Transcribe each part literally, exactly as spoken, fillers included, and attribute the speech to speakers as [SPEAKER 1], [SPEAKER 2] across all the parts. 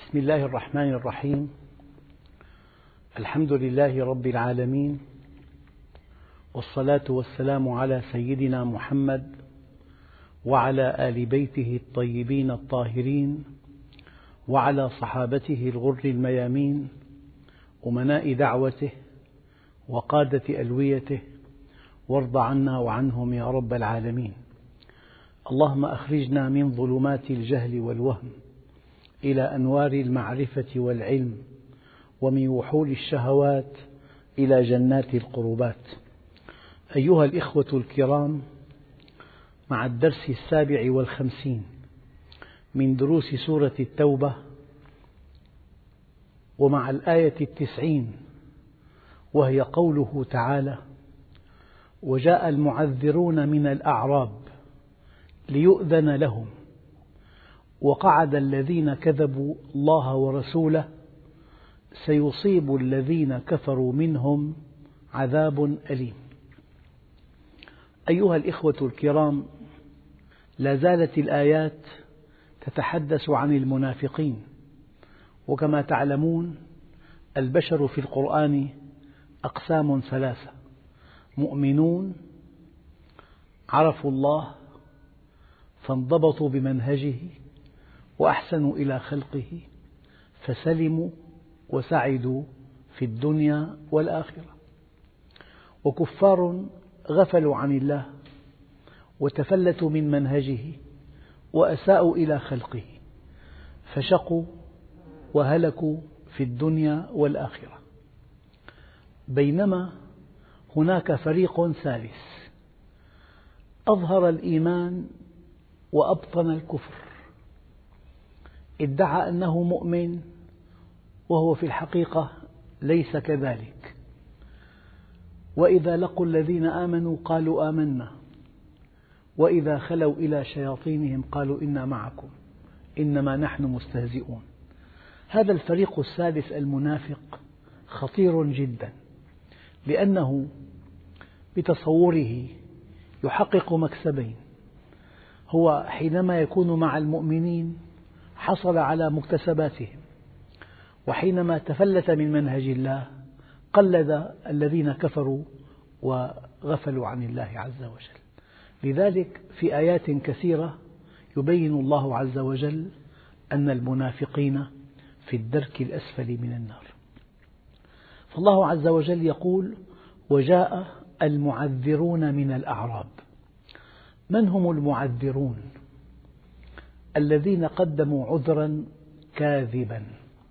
[SPEAKER 1] بسم الله الرحمن الرحيم. الحمد لله رب العالمين، والصلاة والسلام على سيدنا محمد وعلى آل بيته الطيبين الطاهرين وعلى صحابته الغر الميامين أمناء دعوته وقادة ألويته، وارض عنا وعنهم يا رب العالمين. اللهم أخرجنا من ظلمات الجهل والوهم إلى أنوار المعرفة والعلم، ومن وحول الشهوات إلى جنات القربات. أيها الإخوة الكرام، مع الدرس السابع والخمسين من دروس سورة التوبة، ومع الآية التسعين وهي قوله تعالى: وجاء المعذرون من الأعراب ليؤذن لهم وقعد الذين كذبوا الله ورسوله سيصيب الذين كفروا منهم عذاب أليم. أيها الإخوة الكرام، لا زالت الآيات تتحدث عن المنافقين، وكما تعلمون البشر في القرآن أقسام ثلاثة: مؤمنون عرفوا الله فانضبطوا بمنهجه وأحسنوا إلى خلقه فسلموا وسعدوا في الدنيا والآخرة، وكفار غفلوا عن الله وتفلتوا من منهجه وأساءوا إلى خلقه فشقوا وهلكوا في الدنيا والآخرة. بينما هناك فريق ثالث أظهر الإيمان وأبطن الكفر، ادعى أنه مؤمن وهو في الحقيقة ليس كذلك، وإذا لقوا الذين آمنوا قالوا آمنا، وإذا خلوا إلى شياطينهم قالوا إنا معكم إنما نحن مستهزئون. هذا الفريق الثالث المنافق خطير جدا، لأنه بتصوره يحقق مكسبين: هو حينما يكون مع المؤمنين حصل على مكتسباتهم، وحينما تفلت من منهج الله قلد الذين كفروا وغفلوا عن الله عز وجل. لذلك في آيات كثيرة يبين الله عز وجل أن المنافقين في الدرك الأسفل من النار. فالله عز وجل يقول: وجاء المعذرون من الأعراب. من هم المعذرون؟ الذين قدموا عذرا كاذبا،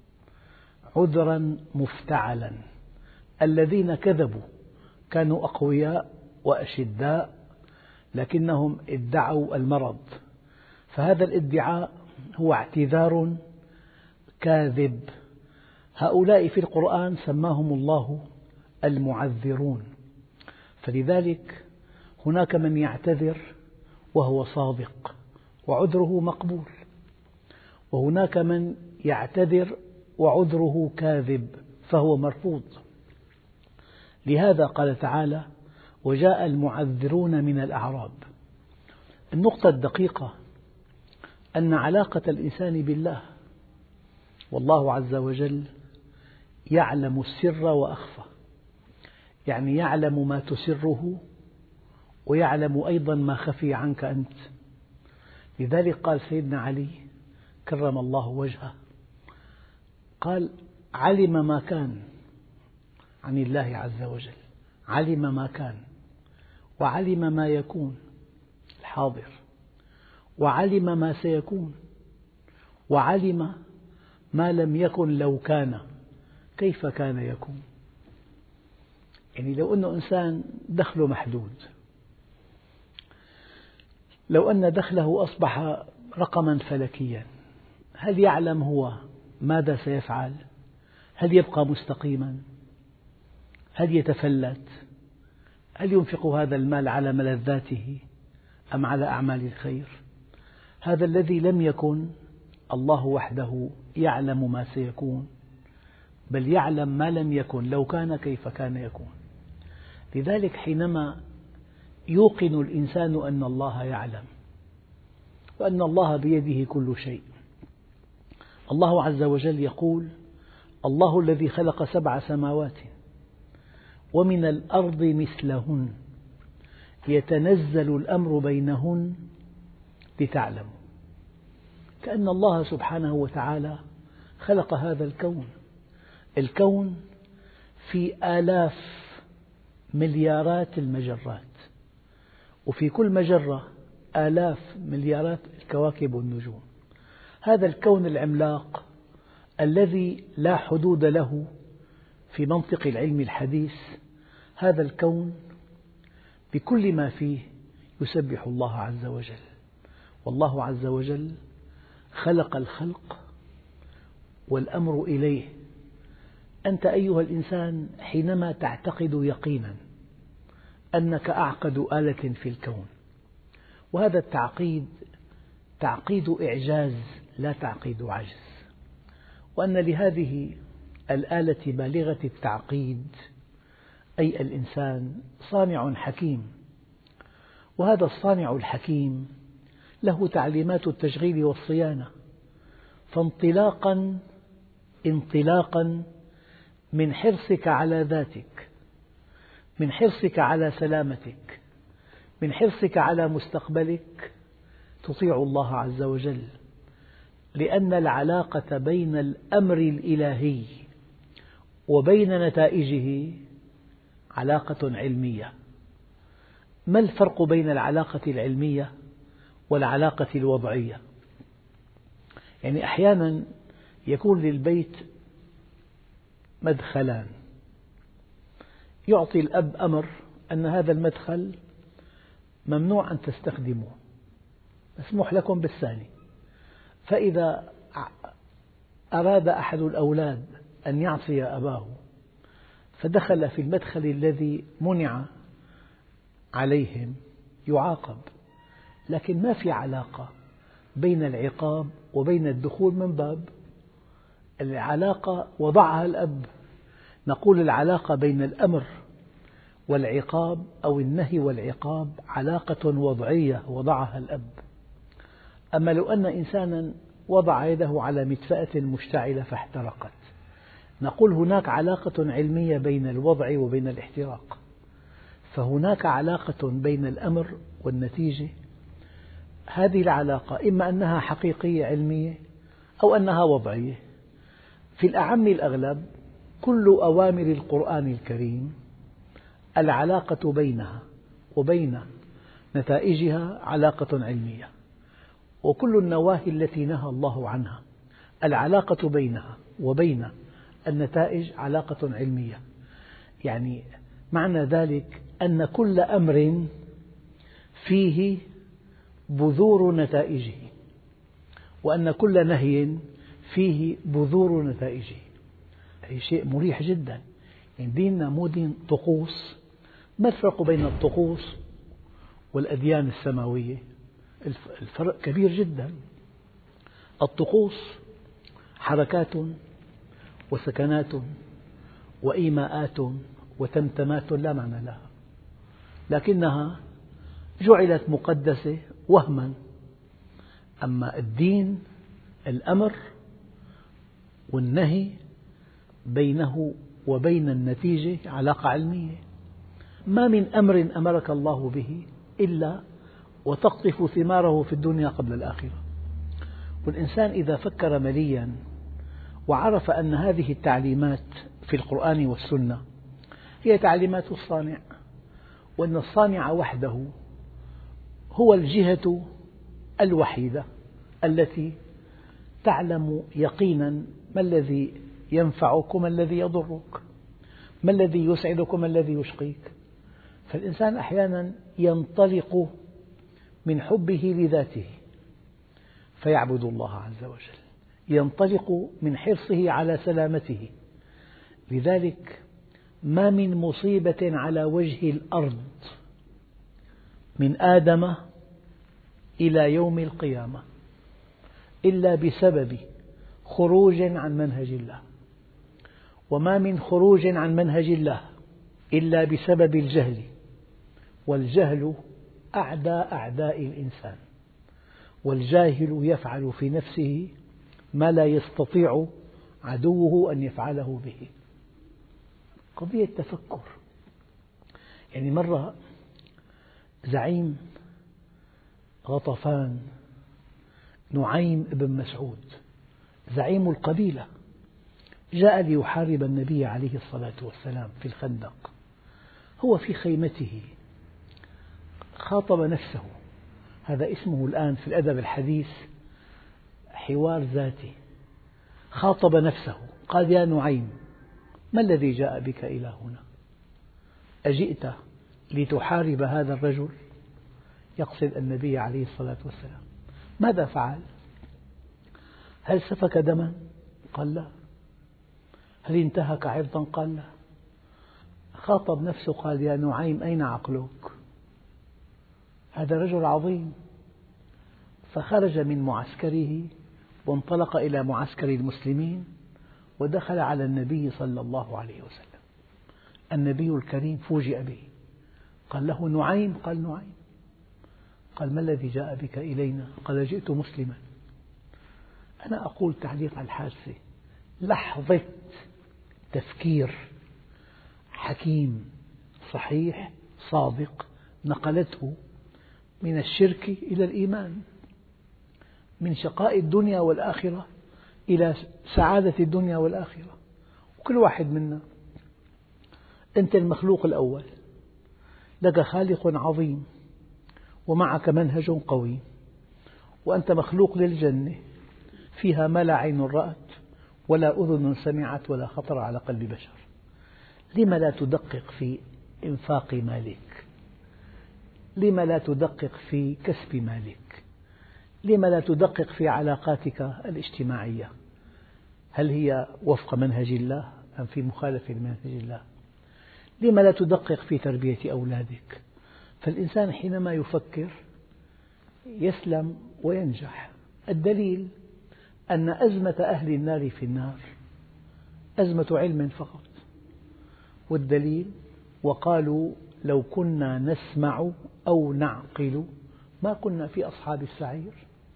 [SPEAKER 1] عذرا مفتعلا، الذين كذبوا كانوا أقوياء وأشداء لكنهم ادعوا المرض، فهذا الادعاء هو اعتذار كاذب. هؤلاء في القرآن سماهم الله المعذرون. فلذلك هناك من يعتذر وهو صادق وعذره مقبول، وهناك من يعتذر وعذره كاذب فهو مرفوض. لهذا قال تعالى: وجاء المعذرون من الأعراب. النقطة الدقيقة أن علاقة الإنسان بالله، والله عز وجل يعلم السر وأخفى، يعني يعلم ما تسره ويعلم أيضا ما خفي عنك أنت. لذلك قال سيدنا علي كرم الله وجهه، قال: علم ما كان عن الله عز وجل، علم ما كان، وعلم ما يكون الحاضر، وعلم ما سيكون، وعلم ما لم يكن لو كان كيف كان يكون. يعني لو أن إنسان دخله محدود، لو أن دخله أصبح رقما فلكيا، هل يعلم هو ماذا سيفعل؟ هل يبقى مستقيما؟ هل يتفلت؟ هل ينفق هذا المال على ملذاته أم على أعمال الخير؟ هذا الذي لم يكن، الله وحده يعلم ما سيكون، بل يعلم ما لم يكن لو كان كيف كان يكون. لذلك حينما يوقن الإنسان أن الله يعلم وأن الله بيده كل شيء، الله عز وجل يقول: الله الذي خلق سبع سماوات ومن الأرض مثلهن يتنزل الأمر بينهن لتعلموا. كأن الله سبحانه وتعالى خلق هذا الكون. الكون في آلاف مليارات المجرات، وفي كل مجرة آلاف مليارات الكواكب والنجوم. هذا الكون العملاق الذي لا حدود له في منطق العلم الحديث، هذا الكون بكل ما فيه يسبح الله عز وجل. والله عز وجل خلق الخلق والأمر إليه. أنت أيها الإنسان حينما تعتقد يقينا أنك أعقد آلة في الكون، وهذا التعقيد تعقيد إعجاز لا تعقيد عجز، وأن لهذه الآلة بالغة التعقيد أي الإنسان صانع حكيم، وهذا الصانع الحكيم له تعليمات التشغيل والصيانة. فانطلاقا انطلاقا من حرصك على ذاتك، من حرصك على سلامتك، من حرصك على مستقبلك، تطيع الله عز وجل، لأن العلاقة بين الأمر الإلهي وبين نتائجه علاقة علمية. ما الفرق بين العلاقة العلمية والعلاقة الوضعية؟ يعني أحيانا يكون للبيت مدخلان، يعطي الأب أمر أن هذا المدخل ممنوع أن تستخدموه، مسموح لكم بالثاني. فإذا أراد أحد الأولاد أن يعصي أباه فدخل في المدخل الذي منع عليهم يعاقب، لكن ما في علاقة بين العقاب وبين الدخول من باب. العلاقة وضعها الأب. نقول العلاقة بين الأمر والعقاب أو النهي والعقاب علاقة وضعية وضعها الأب. أما لو أن إنسانا وضع يده على مدفأة مشتعلة فاحترقت، نقول هناك علاقة علمية بين الوضع وبين الاحتراق. فهناك علاقة بين الأمر والنتيجة. هذه العلاقة إما أنها حقيقية علمية أو أنها وضعية. في الأعم الأغلب كل أوامر القرآن الكريم العلاقة بينها وبين نتائجها علاقة علمية، وكل النواهي التي نهى الله عنها العلاقة بينها وبين النتائج علاقة علمية. يعني معنى ذلك أن كل أمر فيه بذور نتائجه، وأن كل نهي فيه بذور نتائجه. أي شيء مريح جدا. يعني ديننا مو دين طقوس. ما الفرق بين الطقوس والأديان السماوية؟ الفرق كبير جدا. الطقوس حركات وسكنات وإيماءات وتمتمات لا معنى لها، لكنها جعلت مقدسة وهما. أما الدين الأمر والنهي بينه وبين النتيجة علاقة علمية. ما من أمر أمرك الله به إلا وتقطف ثماره في الدنيا قبل الآخرة. والإنسان إذا فكر مليا وعرف أن هذه التعليمات في القرآن والسنة هي تعليمات الصانع، وأن الصانع وحده هو الجهة الوحيدة التي تعلم يقينا ما الذي ينفعك وما الذي يضرك، ما الذي يسعدك وما الذي يشقيك. فالإنسان أحيانا ينطلق من حبه لذاته فيعبد الله عز وجل، ينطلق من حرصه على سلامته. لذلك ما من مصيبة على وجه الأرض من آدم إلى يوم القيامة إلا بسبب خروج عن منهج الله، وما من خروج عن منهج الله إلا بسبب الجهل، والجهل أعدى أعداء الإنسان، والجاهل يفعل في نفسه ما لا يستطيع عدوه أن يفعله به. قضية تفكر. يعني مرة زعيم غطفان نعيم بن مسعود زعيم القبيلة جاء ليحارب النبي عليه الصلاة والسلام في الخندق. هو في خيمته خاطب نفسه، هذا اسمه الآن في الأدب الحديث حوار ذاتي. خاطب نفسه قال: يا نعيم، ما الذي جاء بك إلى هنا؟ أجئت لتحارب هذا الرجل؟ يقصد النبي عليه الصلاة والسلام. ماذا فعل؟ هل سفك دما؟ قال لا. هل انتهك عرضا؟ قال لا. خاطب نفسه قال: يا نعيم، أين عقلك؟ هذا رجل عظيم. فخرج من معسكره وانطلق إلى معسكر المسلمين ودخل على النبي صلى الله عليه وسلم. النبي الكريم فوجئ به، قال له: نعيم؟ قال: نعيم. قال: ما الذي جاء بك إلينا؟ قال: جئت مسلما. أنا أقول تعليق على الحادثة: لحظة تفكير حكيم صحيح صادق نقلته من الشرك إلى الإيمان، من شقاء الدنيا والآخرة إلى سعادة الدنيا والآخرة. وكل واحد منا، أنت المخلوق الأول، لك خالق عظيم ومعك منهج قوي، وأنت مخلوق للجنة فيها ما لا عين رأت ولا أذن سمعت ولا خطر على قلب بشر. لم لا تدقق في إنفاق مالك؟ لم لا تدقق في كسب مالك؟ لم لا تدقق في علاقاتك الاجتماعية؟ هل هي وفق منهج الله أم في مخالفة لمنهج الله؟ لم لا تدقق في تربية أولادك؟ فالإنسان حينما يفكر يسلم وينجح. الدليل أن أزمة أهل النار في النار أزمة علم فقط. والدليل: وقالوا لو كنا نسمع أو نعقل ما كنا في أصحاب السعير.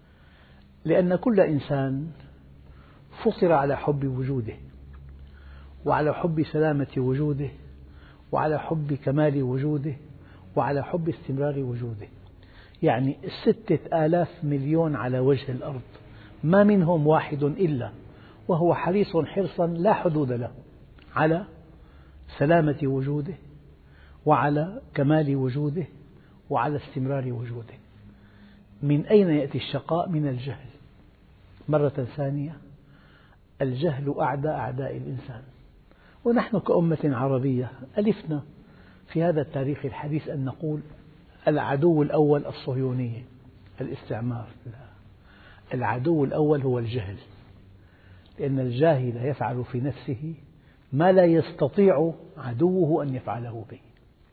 [SPEAKER 1] لأن كل إنسان فطر على حب وجوده، وعلى حب سلامة وجوده، وعلى حب كمال وجوده، وعلى حب استمرار وجوده. يعني ستة آلاف مليون على وجه الأرض ما منهم واحد إلا وهو حريص حرصا لا حدود له على سلامة وجوده، وعلى كمال وجوده، وعلى استمرار وجوده. من أين يأتي الشقاء؟ من الجهل. مرة ثانية، الجهل أعدى أعداء الإنسان. ونحن كأمة عربية ألفنا في هذا التاريخ الحديث أن نقول العدو الأول الصهيونية، الاستعمار. لا، العدو الأول هو الجهل، لأن الجاهل يفعل في نفسه ما لا يستطيع عدوه أن يفعله به.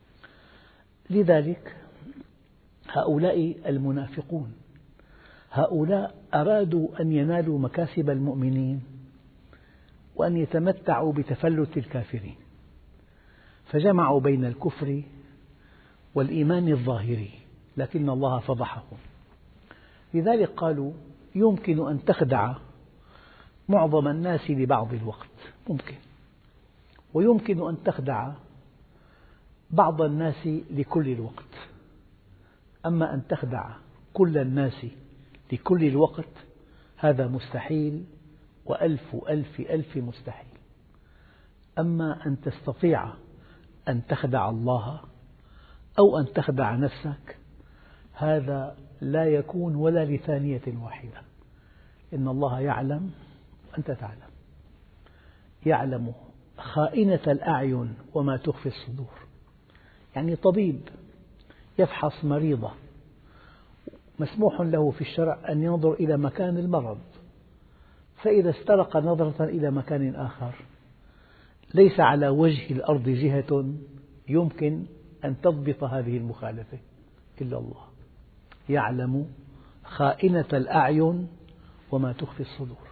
[SPEAKER 1] لذلك هؤلاء المنافقون، هؤلاء أرادوا أن ينالوا مكاسب المؤمنين وأن يتمتعوا بتفلت الكافرين، فجمعوا بين الكفر والإيمان الظاهري، لكن الله فضحهم. لذلك قالوا: يمكن أن تخدع معظم الناس لبعض الوقت، ممكن، ويمكن أن تخدع بعض الناس لكل الوقت. أما أن تخدع كل الناس لكل الوقت هذا مستحيل، وألف ألف ألف مستحيل. أما أن تستطيع أن تخدع الله أو أن تخدع نفسك هذا لا يكون ولا لثانية واحدة. إن الله يعلم وأنت تعلم، يعلم خائنة الأعين وما تخفي الصدور. يعني طبيب يفحص مريضة مسموح له في الشرع أن ينظر إلى مكان المرض، فإذا استرق نظرة إلى مكان آخر ليس على وجه الأرض جهة يمكن أن تضبط هذه المخالفة إلا الله. يعلم خائنة الأعين وما تخفي الصدور.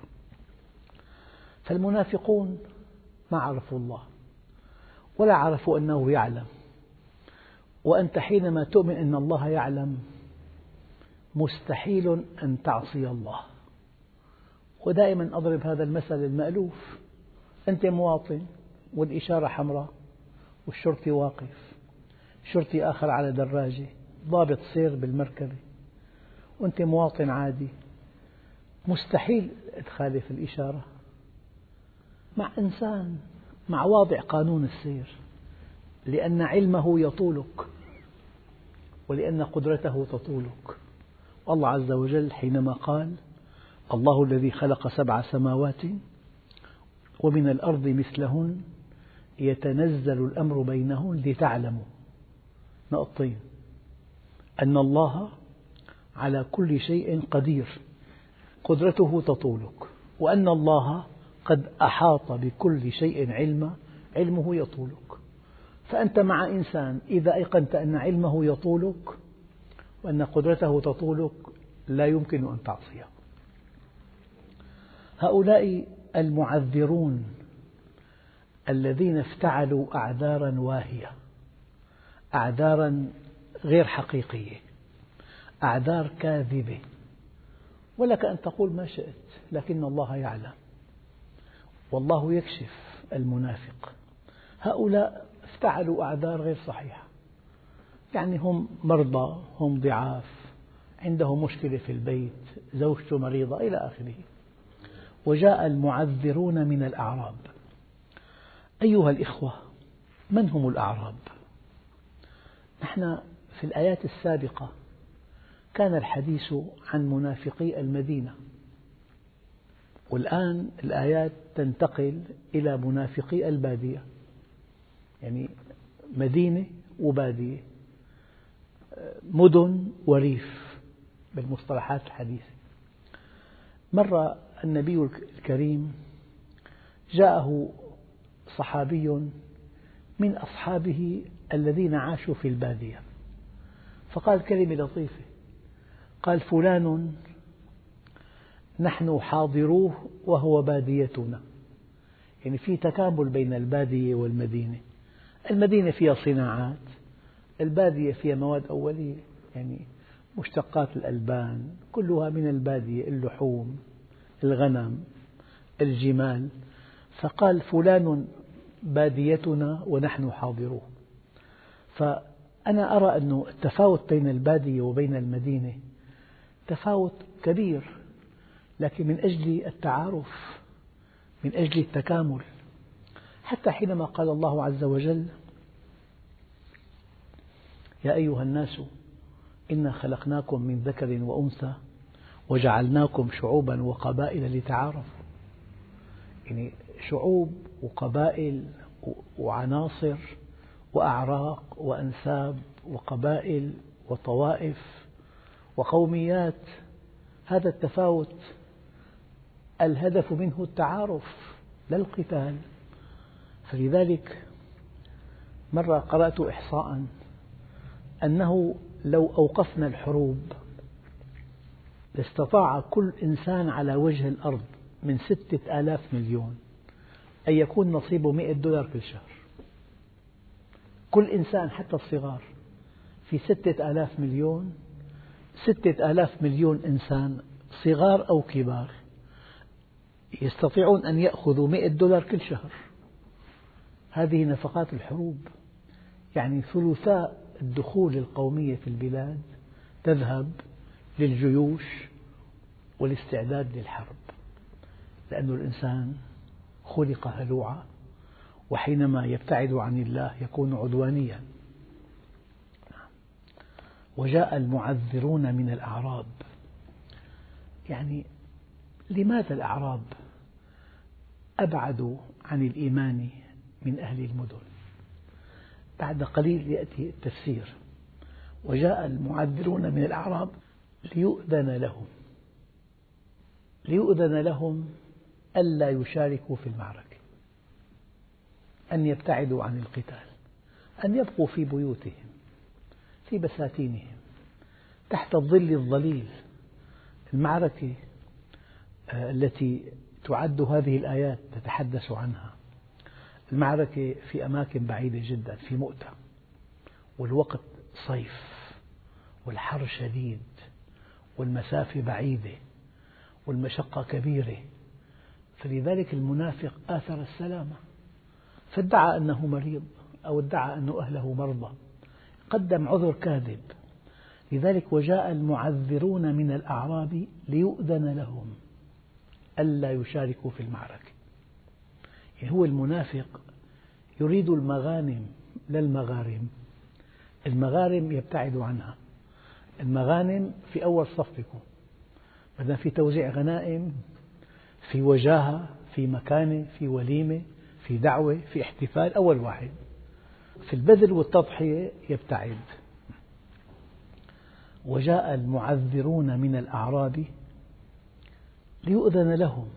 [SPEAKER 1] فالمنافقون ما عرفوا الله ولا عرفوا أنه يعلم. وأنت حينما تؤمن أن الله يعلم مستحيل أن تعصي الله، ودائما أضرب هذا المثل المألوف: أنت مواطن والإشارة حمراء والشرطي واقف، شرطي آخر على دراجة، ضابط سير بالمركبة، وأنت مواطن عادي، مستحيل تخالف الإشارة مع إنسان مع واضع قانون السير، لأن علمه يطولك ولأن قدرته تطولك. الله عز وجل حينما قال: الله الذي خلق سبع سماوات ومن الأرض مثلهن يتنزل الأمر بينهن لتعلموا نقطتين: أن الله على كل شيء قدير، قدرته تطولك، وأن الله قد أحاط بكل شيء علما، علمه يطولك. فأنت مع إنسان إذا أيقنت أن علمه يطولك وأن قدرته تطولك لا يمكن أن تعصيه. هؤلاء المعذرون الذين افتعلوا أعذارا واهية، أعذارا غير حقيقية، أعذار كاذبة، ولك أن تقول ما شئت، لكن الله يعلم والله يكشف المنافق. هؤلاء افتعلوا أعذار غير صحيحة، يعني هم مرضى، هم ضعاف، عندهم مشكلة في البيت، زوجته مريضة إلى آخره. وجاء المعذرون من الأعراب. أيها الإخوة، من هم الأعراب؟ نحن في الآيات السابقة كان الحديث عن منافقي المدينة، والآن الآيات تنتقل إلى منافقي البادية، يعني مدينة وبادية، مدن وريف بالمصطلحات الحديثة. مرة النبي الكريم جاءه صحابي من أصحابه الذين عاشوا في البادية، فقال كلمة لطيفة، قال: فلان نحن حاضروه وهو باديتنا. يعني في تكامل بين البادية والمدينة، المدينة فيها صناعات، البادية فيها مواد أولية، يعني مشتقات الألبان كلها من البادية، اللحوم، الغنم، الجمال. فقال: فلان باديتنا ونحن حاضروه. فأنا أرى أن التفاوت بين البادية وبين المدينة تفاوت كبير، لكن من أجل التعارف، من أجل التكامل. حتى حينما قال الله عز وجل: يا أيها الناس إنا خلقناكم من ذكر وأنثى وجعلناكم شعوبا وقبائل لتعارفوا، يعني شعوب وقبائل وعناصر وأعراق وأنساب وقبائل وطوائف وقوميات، هذا التفاوت الهدف منه التعارف لا القتال. فلذلك مرة قرأت إحصاء أنه لو أوقفنا الحروب لاستطاع كل إنسان على وجه الأرض من ستة آلاف مليون أن يكون نصيبه مئة دولار كل شهر. كل إنسان حتى الصغار، في ستة آلاف مليون، ستة آلاف مليون إنسان صغار أو كبار يستطيعون أن يأخذوا مئة دولار كل شهر. هذه نفقات الحروب، يعني ثلثاء الدخول القومية في البلاد تذهب للجيوش والاستعداد للحرب، لأن الإنسان خلق هلوعا، وحينما يبتعد عن الله يكون عدوانيا. وجاء المعذرون من الأعراب، يعني لماذا الأعراب أبعدوا عن الإيمان من أهل المدن؟ بعد قليل يأتي التفسير: وجاء المعذرون من الأعراب ليؤذن لهم، ليؤذن لهم ألا يشاركوا في المعركة، أن يبتعدوا عن القتال، أن يبقوا في بيوتهم، في بساتينهم، تحت الظل الظليل. المعركة التي تعد هذه الآيات تتحدث عنها، المعركة في أماكن بعيدة جدا، في مؤتة، والوقت صيف والحر شديد والمسافة بعيدة والمشقة كبيرة، فلذلك المنافق آثر السلامة، فادعى أنه مريض أو ادعى أن أهله مرضى، قدم عذر كاذب. لذلك وجاء المعذرون من الأعراب ليؤذن لهم ألا يشاركوا في المعركة. يعني هو المنافق يريد المغانم لا المغارم، المغارم يبتعد عنها، المغانم في أول صف يكون، بدنا في توزيع غنائم، في وجاهة، في مكانة، في وليمة، في دعوة، في احتفال، أول واحد. في البذل والتضحية يبتعد. وجاء المعذرون من الأعراب ليؤذن لهم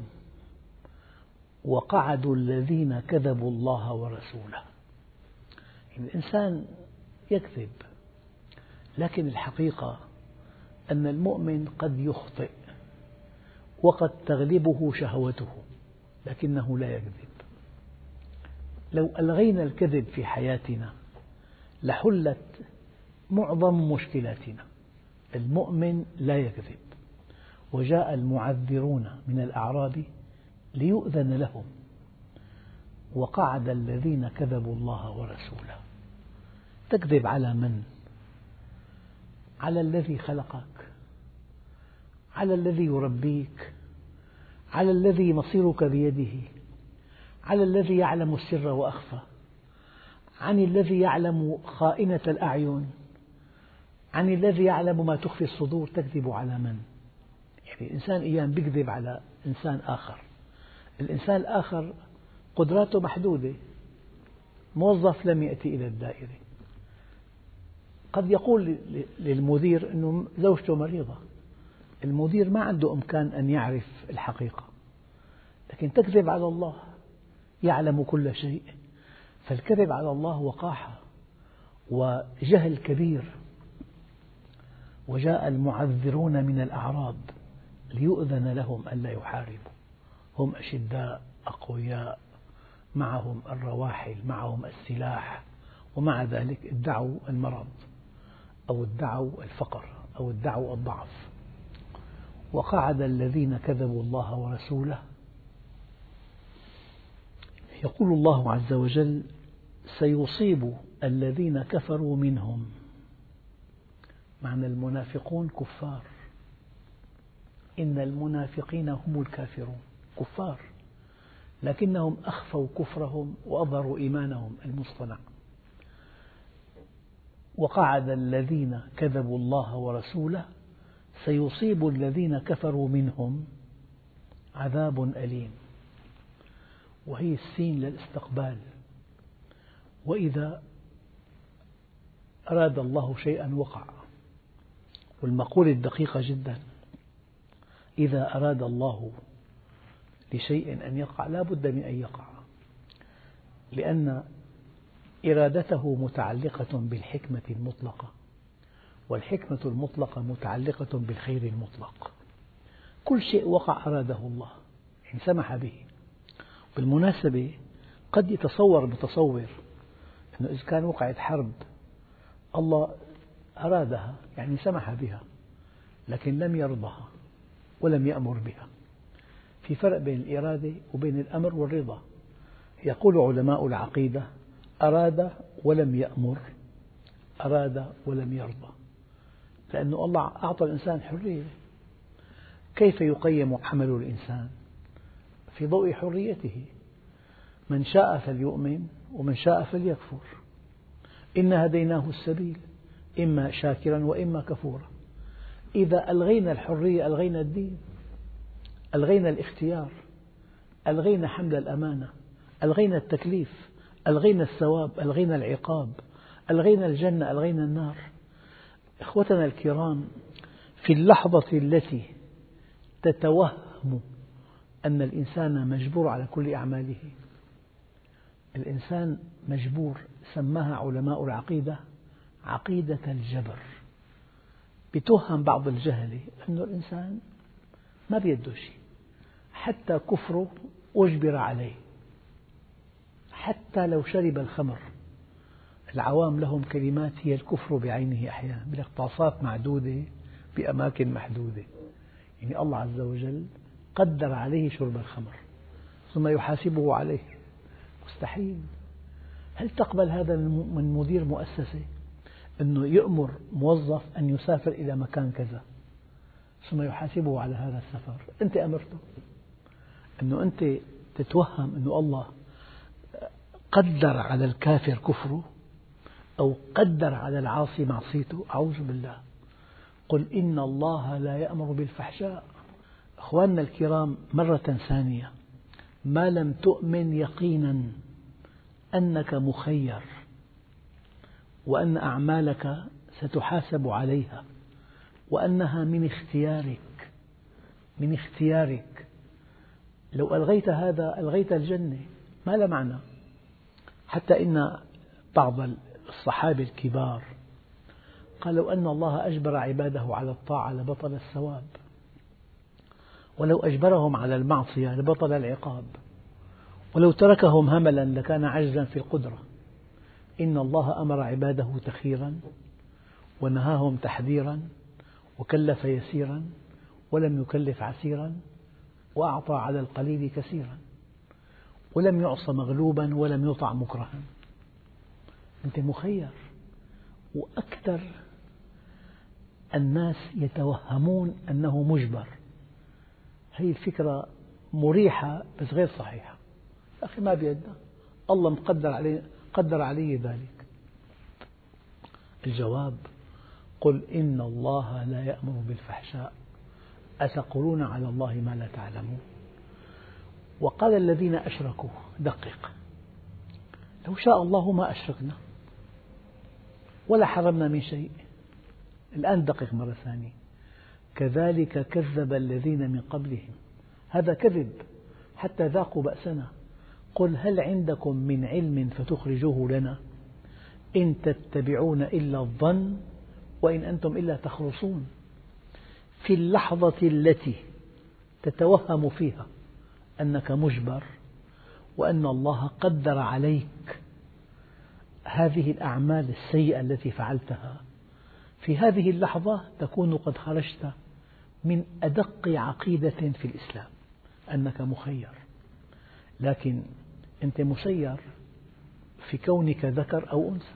[SPEAKER 1] وقعدوا الذين كذبوا الله ورسوله. يعني الإنسان يكذب، لكن الحقيقة أن المؤمن قد يخطئ وقد تغلبه شهوته، لكنه لا يكذب. لو ألغينا الكذب في حياتنا لحلت معظم مشكلاتنا. المؤمن لا يكذب. وجاء المعذرون من الأعراب ليؤذن لهم وقعد الذين كذبوا الله ورسوله. تكذب على من؟ على الذي خلقك، على الذي يربيك، على الذي مصيرك بيده، على الذي يعلم السر وأخفى، عن الذي يعلم خائنة الأعين، عن الذي يعلم ما تخفي الصدور. تكذب على من؟ يعني الإنسان أيام يكذب على إنسان آخر. الإنسان الآخر قدراته محدودة، موظف لم يأتي إلى الدائرة، قد يقول للمدير أن زوجته مريضة، المدير ما عنده إمكان أن يعرف الحقيقة، لكن تكذب على الله يعلم كل شيء. فالكذب على الله وقاحة وجهل كبير. وجاء المعذرون من الأعراب ليؤذن لهم ألا يحاربوا، هم أشداء أقوياء، معهم الرواحل، معهم السلاح، ومع ذلك ادعوا المرض أو ادعوا الفقر أو ادعوا الضعف. وقعد الذين كذبوا الله ورسوله. يقول الله عز وجل: سيصيب الذين كفروا منهم. معنى المنافقون كفار، إن المنافقين هم الكافرون، كفار، لكنهم أخفوا كفرهم وأظهروا إيمانهم المصطنع. وقعد الذين كذبوا الله ورسوله سيصيب الذين كفروا منهم عذاب أليم. وهي السين للاستقبال. وإذا أراد الله شيئا وقع. والمقولة الدقيقة جدا: إذا أراد الله لشيء أن يقع لا بد من أن يقع، لأن إرادته متعلقة بالحكمة المطلقة، والحكمة المطلقة متعلقة بالخير المطلق. كل شيء وقع أراده الله، يعني سمح به. بالمناسبة قد يتصور متصور أنه إذا كان وقعت حرب الله أرادها، يعني سمح بها، لكن لم يرضها ولم يأمر بها. في فرق بين الإرادة وبين الأمر والرضا. يقول علماء العقيدة: أراد ولم يأمر، أراد ولم يرضى، لأن الله أعطى الإنسان حرية. كيف يقيم عمل الإنسان؟ في ضوء حريته. من شاء فليؤمن ومن شاء فليكفر. إنا هديناه السبيل إما شاكرا وإما كفورا. إذا ألغينا الحرية ألغينا الدين، ألغينا الاختيار، ألغينا حمل الأمانة، ألغينا التكليف، ألغينا الثواب، ألغينا العقاب، ألغينا الجنة، ألغينا النار. إخوتنا الكرام، في اللحظة التي تتوهم أن الإنسان مجبور على كل أعماله، الإنسان مجبور، سماها علماء العقيدة عقيدة الجبر. بتوهم بعض الجهلة أن الإنسان ما بيده شيء، حتى كفره أجبر عليه، حتى لو شرب الخمر. العوام لهم كلمات هي الكفر بعينه أحيانا، بالاقتصاصات معدودة بأماكن محدودة. يعني الله عز وجل قدر عليه شرب الخمر، ثم يحاسبه عليه؟ مستحيل. هل تقبل هذا من مدير مؤسسة أنه يأمر موظف أن يسافر إلى مكان كذا ثم يحاسبه على هذا السفر؟ أنت أمرته. أنه أنت تتوهم أن الله قدر على الكافر كفره أو قدر على العاصي معصيته، أعوذ بالله. قل إن الله لا يأمر بالفحشاء. أخواننا الكرام، مرة ثانية، ما لم تؤمن يقينا أنك مخير وأن أعمالك ستحاسب عليها وأنها من اختيارك من اختيارك لو ألغيت هذا ألغيت الجنة، ما لا معنى. حتى إن بعض الصحابة الكبار قال لو أن الله أجبر عباده على الطاعة لبطل الثواب، ولو أجبرهم على المعصية لبطل العقاب، ولو تركهم هملا لكان عجزا في القدرة. إن الله أمر عباده تخيرا ونهاهم تحذيرا وكلف يسيرا ولم يكلف عسيرا وأعطى على القليل كثيرا ولم يعص مغلوبا ولم يطع مكرها. أنت مخير. وأكثر الناس يتوهمون أنه مجبر. هذه الفكرة مريحة بس غير صحيحة. أخي ما بيدنا، الله مقدر علي قدر علي ذلك. الجواب: قل إن الله لا يأمر بالفحشاء أتقولون على الله ما لا تعلمون. وقال الذين أشركوا، دقق، لو شاء الله ما أشركنا ولا حرمنا من شيء. الآن دقق مرة ثانية، كذلك كذب الذين من قبلهم. هذا كذب حتى ذاقوا بأسنا. قل هل عندكم من علم فتخرجوه لنا إن تتبعون إلا الظن وإن أنتم إلا تخرصون. في اللحظة التي تتوهم فيها أنك مجبر وأن الله قدر عليك هذه الأعمال السيئة التي فعلتها، في هذه اللحظة تكون قد خرجت من أدق عقيدة في الإسلام، أنك مخير. لكن أنت مسير في كونك ذكر أو أنثى،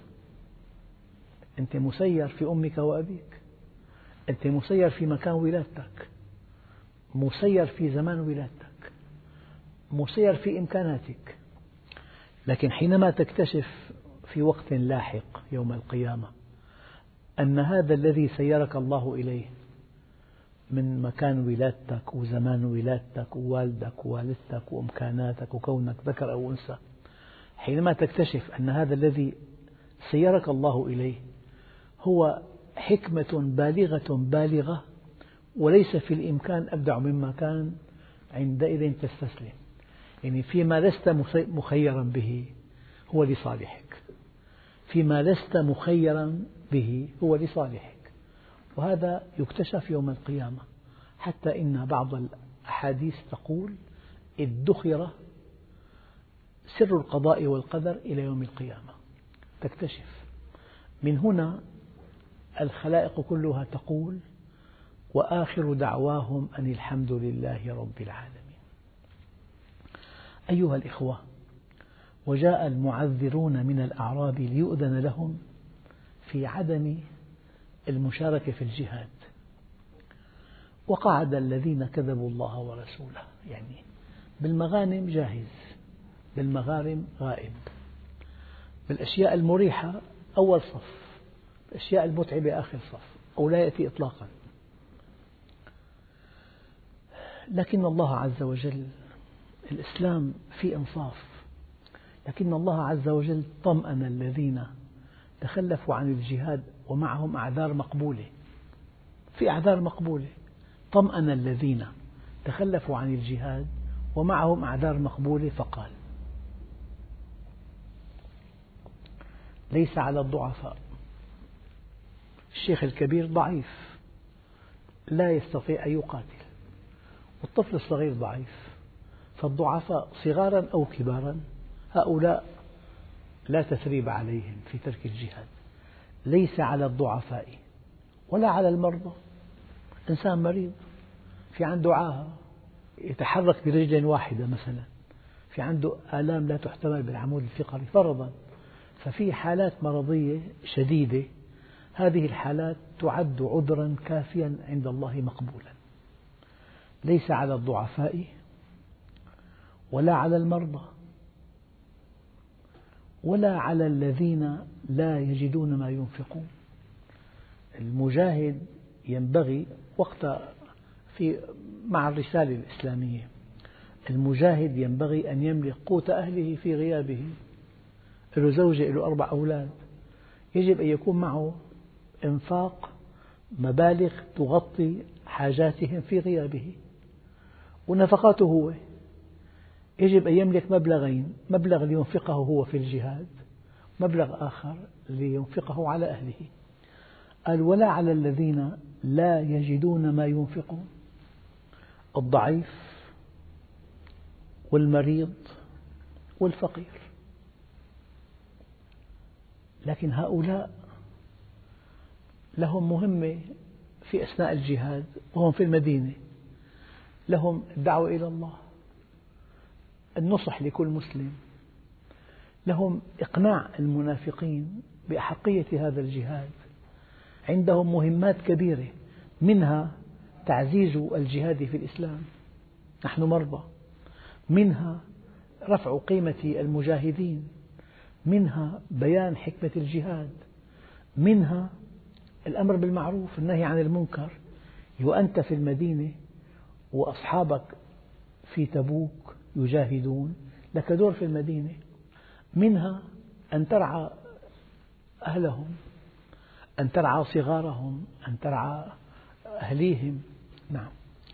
[SPEAKER 1] أنت مسير في أمك وأبيك، أنت مسير في مكان ولادتك، مسير في زمان ولادتك، مسير في إمكاناتك. لكن حينما تكتشف في وقت لاحق يوم القيامة أن هذا الذي سيرك الله إليه من مكان ولادتك وزمان ولادتك ووالدك ووالدتك وإمكاناتك وكونك ذكر أو أنثى، حينما تكتشف أن هذا الذي سيرك الله إليه هو حكمة بالغة بالغة وليس في الإمكان أبدع مما كان، عندئذ تستسلم. يعني فيما لست مخيرا به هو لصالحك، فيما لست مخيرا به هو لصالحك. وهذا يكتشف يوم القيامة. حتى إن بعض الأحاديث تقول ادخر سر القضاء والقدر إلى يوم القيامة، تكتشف. من هنا الخلائق كلها تقول وآخر دعواهم أن الحمد لله رب العالمين. أيها الإخوة، وجاء المعذرون من الأعراب ليؤذن لهم في عدم المشاركة في الجهاد، وقعد الذين كذبوا الله ورسوله. يعني بالمغانم جاهز، بالمغارم غائب، بالأشياء المريحة أول صف، بالأشياء المتعبة آخر صف، أو لا يأتي إطلاقا. لكن الله عز وجل، الإسلام فيه إنصاف، لكن الله عز وجل طمأن الذين تخلفوا عن الجهاد ومعهم أعذار مقبولة. في أعذار مقبولة. طمأن الذين تخلفوا عن الجهاد ومعهم أعذار مقبولة فقال ليس على الضعفاء. الشيخ الكبير ضعيف لا يستطيع أن يقاتل، والطفل الصغير ضعيف، فالضعفاء صغارا أو كبارا هؤلاء لا تثريب عليهم في ترك الجهاد. ليس على الضعفاء ولا على المرضى. إنسان مريض في عنده عاهة يتحرك برجل واحدة مثلا في عنده آلام لا تحتمل بالعمود الفقري فرضا، ففي حالات مرضية شديدة، هذه الحالات تعد عذرا كافيا عند الله مقبولا، ليس على الضعفاء ولا على المرضى ولا على الذين لا يجدون ما ينفقون. المجاهد ينبغي وقت في مع الرسالة الإسلامية، المجاهد ينبغي أن يملك قوت أهله في غيابه، له زوجة له أربع أولاد، يجب أن يكون معه إنفاق مبالغ تغطي حاجاتهم في غيابه، ونفقاته هو يجب أن يملك مبلغين، مبلغ لينفقه هو في الجهاد، مبلغ آخر لينفقه على أهله. قال ولا على الذين لا يجدون ما ينفقون، الضعيف والمريض والفقير. لكن هؤلاء لهم مهمة في أثناء الجهاد وهم في المدينة، لهم الدعوة إلى الله، النصح لكل مسلم، لهم إقناع المنافقين بأحقية هذا الجهاد، عندهم مهمات كبيرة، منها تعزيز الجهاد في الإسلام، نحن مرضى، منها رفع قيمة المجاهدين، منها بيان حكمة الجهاد، منها الأمر بالمعروف والنهي عن المنكر. وأنت في المدينة وأصحابك في تبوك يجاهدون، لك دور في المدينة، منها أن ترعى أهلهم، أن ترعى صغارهم، أن ترعى أهليهم. نعم،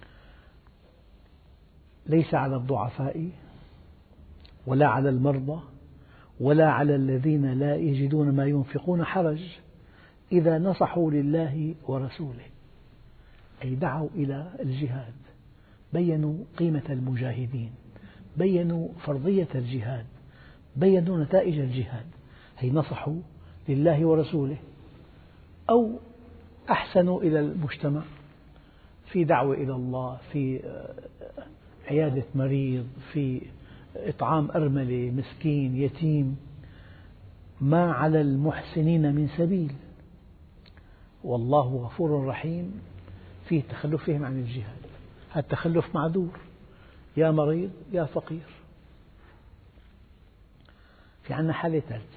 [SPEAKER 1] ليس على الضعفاء ولا على المرضى ولا على الذين لا يجدون ما ينفقون حرج إذا نصحوا لله ورسوله، أي دعوا إلى الجهاد، بيّنوا قيمة المجاهدين، بيّنوا فرضية الجهاد، بيّنوا نتائج الجهاد، هي نصحوا لله ورسوله، أو أحسنوا إلى المجتمع في دعوة إلى الله، في عيادة مريض، في إطعام أرملة مسكين يتيم، ما على المحسنين من سبيل والله غفور رحيم في تخلفهم عن الجهاد. هذا التخلف معذور، يا مريض يا فقير. في عندنا حالة ثالثة،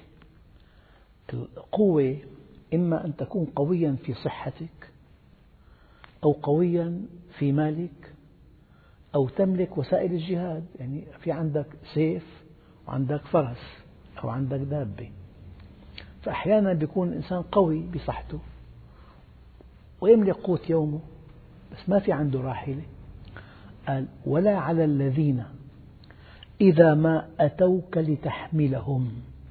[SPEAKER 1] القوة إما أن تكون قويا في صحتك أو قويا في مالك أو تملك وسائل الجهاد، يعني في عندك سيف وعندك فرس أو عندك دابة، فأحيانا يكون الإنسان قوي بصحته ويملك قوت يومه بس ما في عنده راحلة. قال ولا على الذين إذا ما أتوك لتحملهم،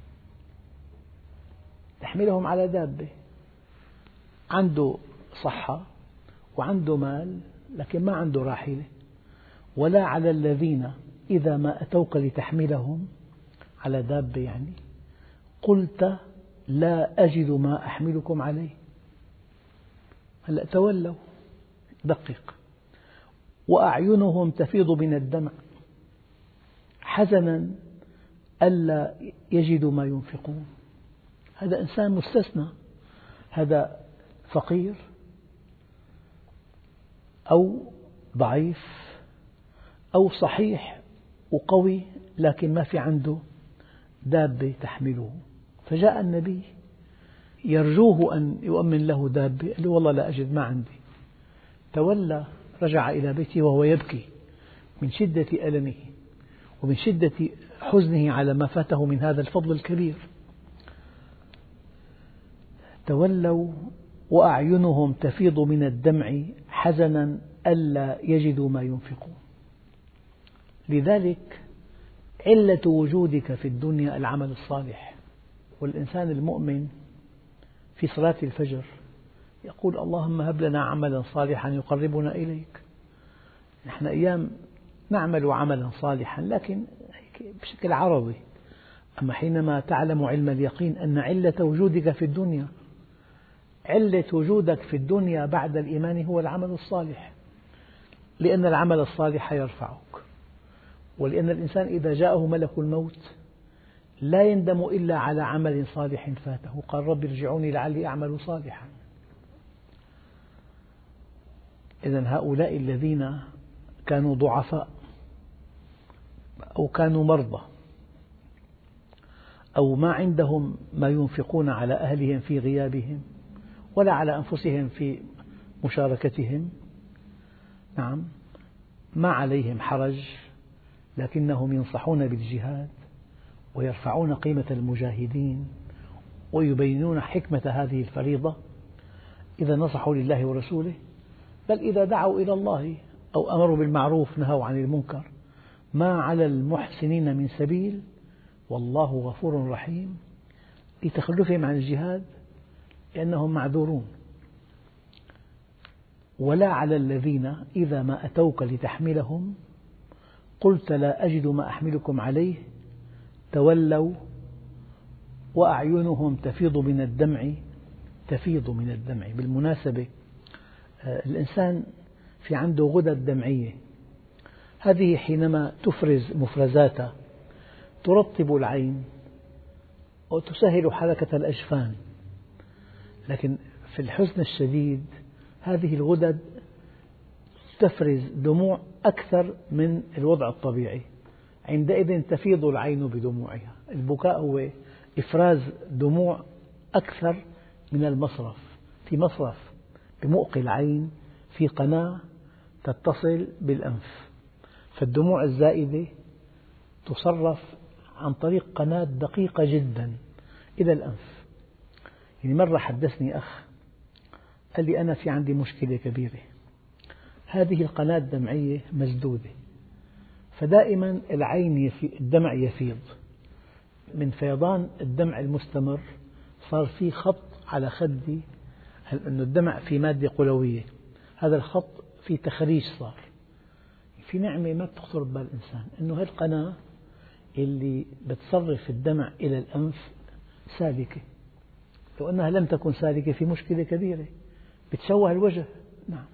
[SPEAKER 1] تحملهم على دابة، عنده صحة وعنده مال لكن ما عنده راحلة، ولا على الذين إذا ما أتوك لتحملهم على دابة، يعني قلت لا أجد ما أحملكم عليه، هلأ تولوا. دقق، وأعينهم تفيض من الدمع حزنا ألا يجدوا ما ينفقون. هذا إنسان مستثنى، هذا فقير أو ضعيف أو صحيح وقوي لكن ما في عنده دابة تحمله، فجاء النبي يرجوه أن يؤمن له دابة، قال له والله لا أجد، ما عندي. تولى، رجع إلى بيته وهو يبكي من شدة ألمه ومن شدة حزنه على ما فاته من هذا الفضل الكبير. تولوا وأعينهم تفيض من الدمع حزنا ألا يجدوا ما ينفقون. لذلك علة وجودك في الدنيا العمل الصالح، والإنسان المؤمن في صلاة الفجر يقول اللهم هب لنا عملا صالحا يقربنا إليك. نحن أيام نعمل عملا صالحا لكن بشكل عرضي، أما حينما تعلم علم اليقين أن علة وجودك في الدنيا، علة وجودك في الدنيا بعد الإيمان هو العمل الصالح، لأن العمل الصالح يرفعك، ولأن الإنسان إذا جاءه ملك الموت لا يندم إلا على عمل صالح فاته، قال رب ارجعوني لعلي أعمل صالحا. إذن هؤلاء الذين كانوا ضعفاء أو كانوا مرضى أو ما عندهم ما ينفقون على أهلهم في غيابهم ولا على أنفسهم في مشاركتهم، نعم ما عليهم حرج، لكنهم ينصحون بالجهاد ويرفعون قيمة المجاهدين ويبينون حكمة هذه الفريضة إذا نصحوا لله ورسوله، بل إذا دعوا إلى الله أو أمروا بالمعروف نهوا عن المنكر. ما على المحسنين من سبيل والله غفور رحيم، لتخلفهم عن الجهاد لأنهم معذورون. ولا على الذين إذا ما أتوك لتحملهم قلت لا أجد ما أحملكم عليه تولوا وأعينهم تفيض من الدمع تفيض من الدمع. بالمناسبة الإنسان في عنده غدد دمعية، هذه حينما تفرز مفرزاتها ترطب العين وتسهل حركة الأجفان، لكن في الحزن الشديد هذه الغدد تفرز دموع أكثر من الوضع الطبيعي، عندئذ تفيض العين بدموعها. البكاء هو إفراز دموع أكثر من المصرف. في مصرف بمؤقي العين في قناة تتصل بالأنف، فالدموع الزائدة تصرف عن طريق قناة دقيقة جدا إلى الأنف. يعني مرة حدثني أخ قال لي أنا في عندي مشكلة كبيرة، هذه القناة الدمعية مسدودة، فدائما العين يفي الدمع يفيض من فيضان الدمع المستمر، صار في خط على خدي، أن الدمع في مادة قلوية، هذا الخط في تخريج صار. في نعمة ما بتخطر ببال الإنسان أنه هذه القناة اللي بتصرف الدمع إلى الأنف سالكة، لو أنها لم تكن سالكة في مشكلة كبيرة، بتشوه الوجه. نعم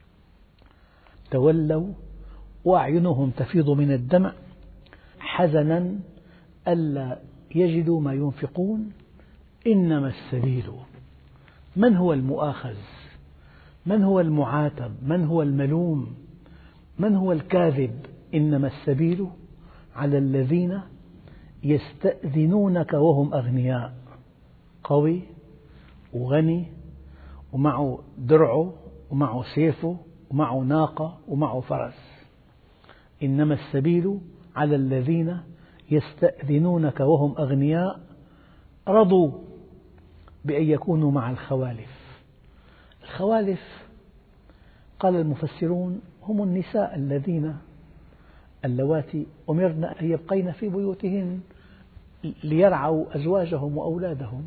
[SPEAKER 1] تولوا وأعينهم تفيض من الدمع حزنا ألا يجدوا ما ينفقون إنما السبيل. من هو المؤاخذ؟ من هو المعاتب؟ من هو الملوم؟ من هو الكاذب؟ إنما السبيل على الذين يستأذنونك وهم أغنياء، قوي وغني ومعه درعه ومعه سيفه ومعه ناقة ومعه فرس. إنما السبيل على الذين يستأذنونك وهم أغنياء رضوا بأن يكونوا مع الخوالف. الخوالف قال المفسرون هم النساء الذين اللواتي أمرن أن يبقين في بيوتهن ليرعوا أزواجهم وأولادهم،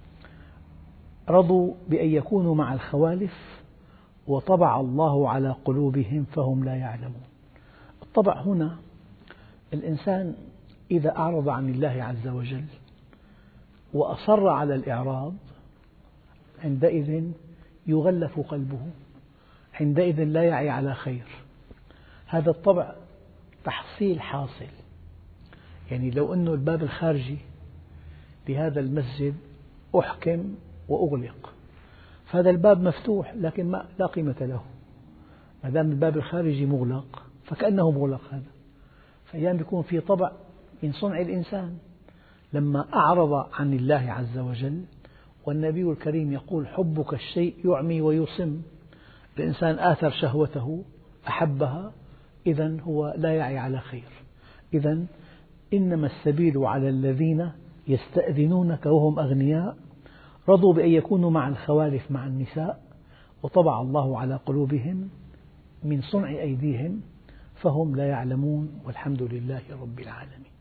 [SPEAKER 1] رضوا بأن يكونوا مع الخوالف وطبع الله على قلوبهم فهم لا يعلمون. الطبع هنا الإنسان إذا أعرض عن الله عز وجل وأصر على الإعراض عندئذ يغلف قلبه، عندئذ لا يعي على خير. هذا الطبع تحصيل حاصل، يعني لو أن الباب الخارجي لهذا المسجد أحكم وأغلق، فهذا الباب مفتوح لكن ما لا قيمة له، ما دام الباب الخارجي مغلق فكأنه مغلق. هذا فأحيانا يكون في طبع من صنع الإنسان لما أعرض عن الله عز وجل، والنبي الكريم يقول حبك الشيء يعمي ويصم. الإنسان آثر شهوته أحبها، إذن هو لا يعي على خير. إذن إنما السبيل على الذين يستأذنونك وهم أغنياء رضوا بأن يكونوا مع الخوالف مع النساء وطبع الله على قلوبهم من صنع أيديهم فهم لا يعلمون، والحمد لله رب العالمين.